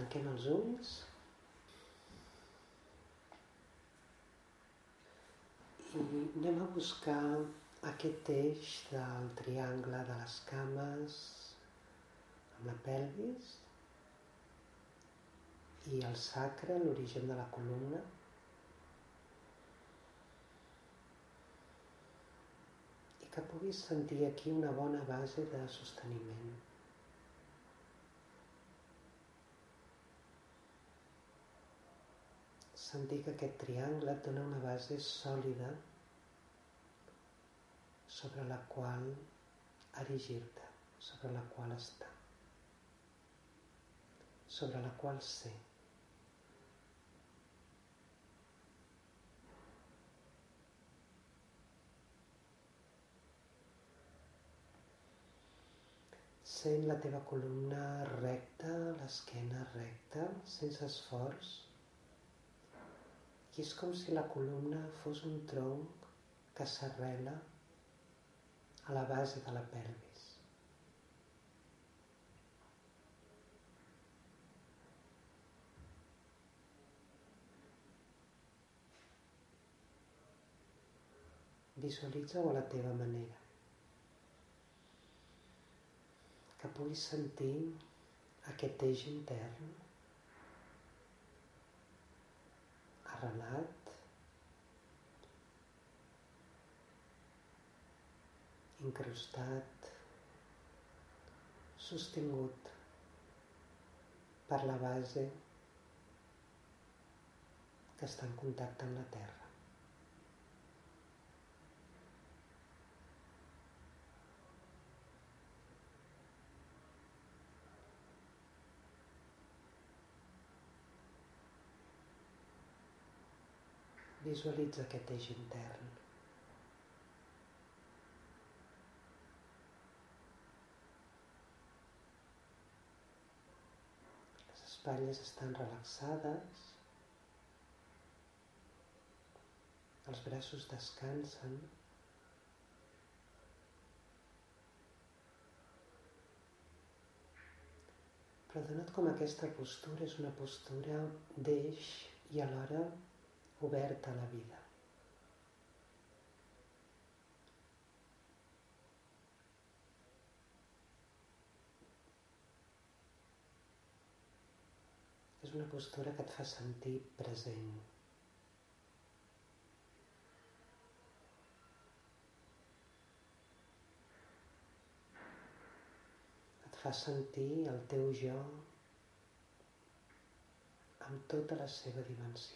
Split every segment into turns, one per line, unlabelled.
Tanquem els ulls i anem a buscar aquest eix del triangle de les cames amb la pelvis i el sacre, l'origen de la columna. I que puguis sentir aquí una bona base de sosteniment. Sentir que aquest triangle et dona una base sòlida sobre la qual erigir-te, sobre la qual estar, sobre la qual ser. Sent la teva columna recta, l'esquena recta, sense esforç. I és com si la columna fos un tronc que s'arrela a la base de la pelvis. Visualitza-ho a la teva manera. Que puguis sentir aquest eix intern arrelat, incrustat, sostingut per la base que està en contacte amb la terra. Visualitza aquest eix intern. Les espatlles estan relaxades, els braços descansen, però dona't com aquesta postura és una postura d'eix i alhora oberta a la vida. És una postura que et fa sentir present. Et fa sentir el teu jo amb tota la seva dimensió.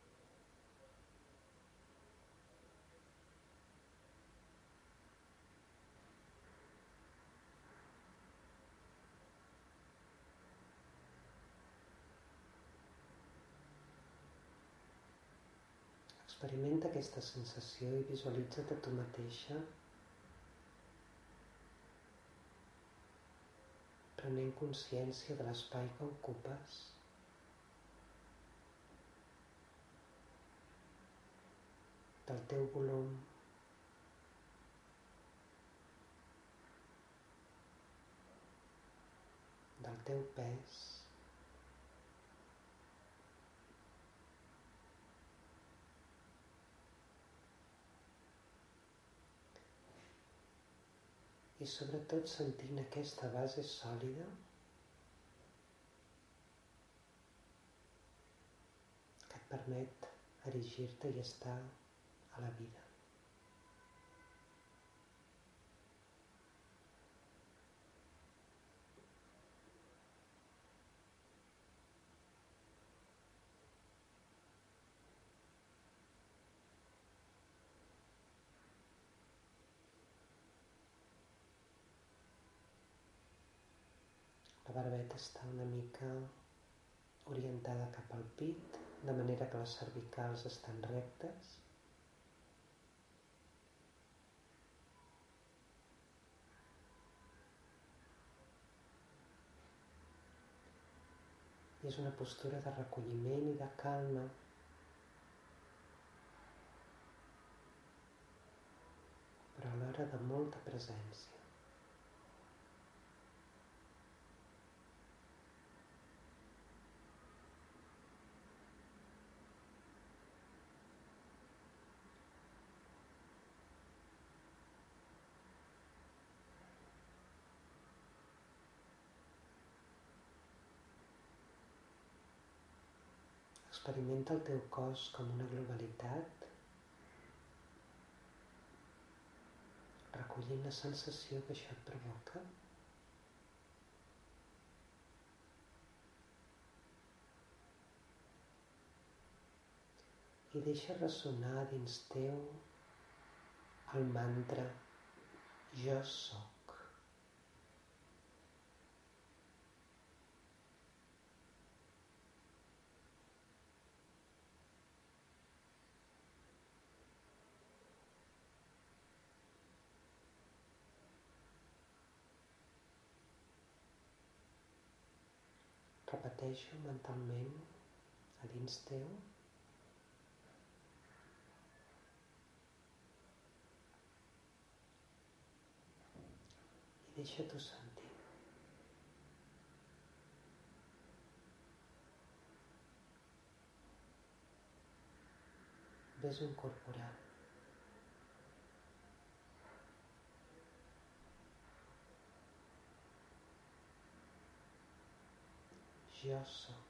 Experimenta aquesta sensació i visualitza't a tu mateixa prenent consciència de l'espai que ocupes, del teu volum, del teu pes, i sobretot sentint aquesta base sòlida que et permet erigir-te i estar a la vida. La barbeta està una mica orientada cap al pit, de manera que les cervicals estan rectes. I és una postura de recolliment i de calma, però alhora de molta presència. Experimenta el teu cos com una globalitat, recollint la sensació que això et provoca. I deixa ressonar dins teu el mantra Jo soc. Repeteixo mentalment a dins teu i deixa-t'ho sentir. Ves incorporant. Jo soc.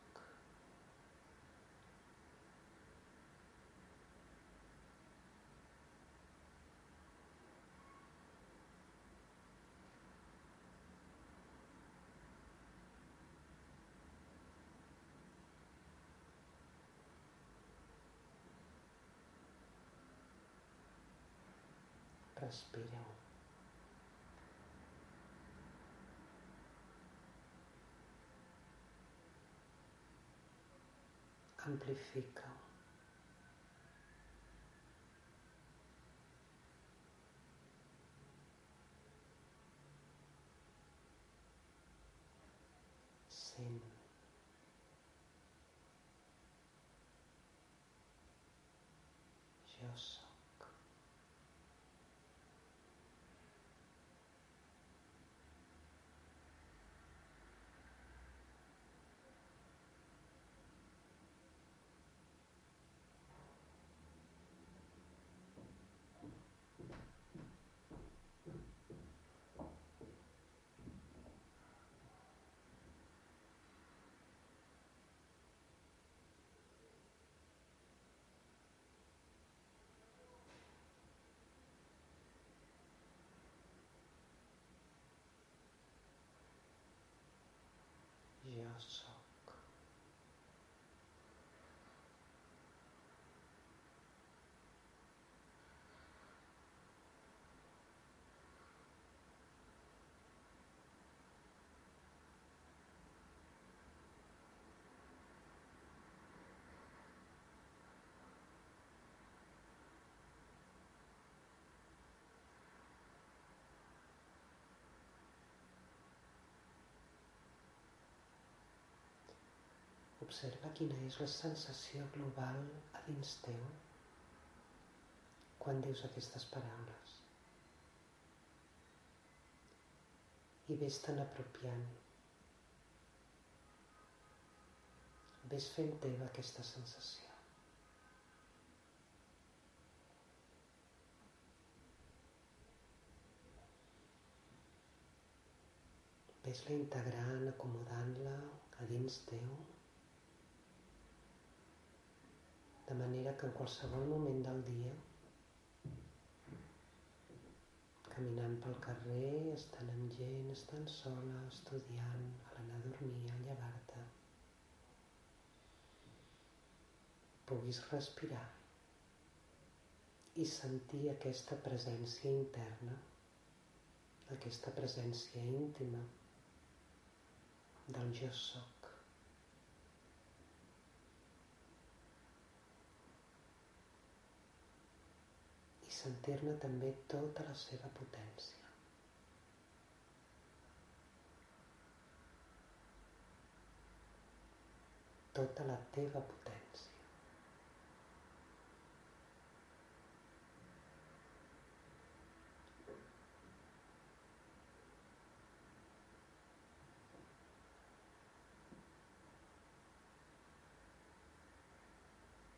Respira-ho. Amplifica-ho. Sent. Jo soc. Jo soc. Observa quina és la sensació global a dins teu quan dius aquestes paraules. I ves-te'n apropiant. Ves fent teva aquesta sensació. Ves-la integrant, acomodant-la a dins teu, de manera que en qualsevol moment del dia, caminant pel carrer, estant amb gent, estant sola, estudiant, a l'anar a dormir, a llevar-te, puguis respirar i sentir aquesta presència interna, aquesta presència íntima del jo soc. I sentir-ne també tota la seva potència. Tota la teva potència.